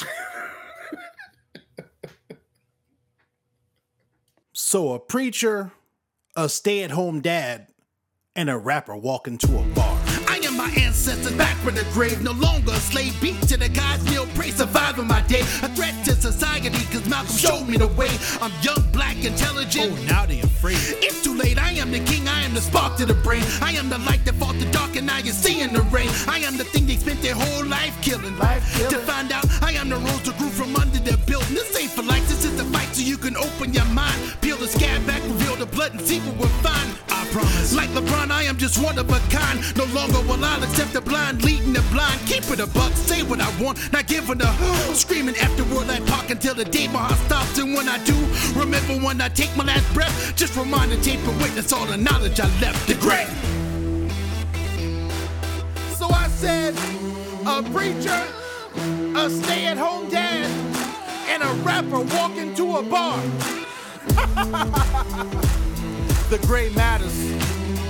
So a preacher, a stay-at-home dad, and a rapper walk into a bar. I am my ancestors back from the grave, no longer a slave, beat to the gods, kneel, pray, surviving my day. A threat to society, cause Malcolm showed me the way. I'm young, black, intelligent. Oh, now they afraid. It's too late, I am the king, I am the spark to the brain. I am the light that fought the dark, and now you're seeing the rain. I am the thing they spent their whole life killing. To find out, I am the rose that grew from under their building. This ain't for life, this is a fight so you can open your mind. Peel the scab back, reveal the blood, and see what we'll find. I promise. Like LeBron, I am I'm just one of a kind. No longer will I accept the blind, leading the blind. Keep it a buck, say what I want, not giving a screaming afterward like Pac until the day my heart stops. And when I do, remember when I take my last breath, just remind the tape and witness all the knowledge I left. The grave. So I said, a preacher, a stay-at-home dad, and a rapper walk into a bar. The gray matters.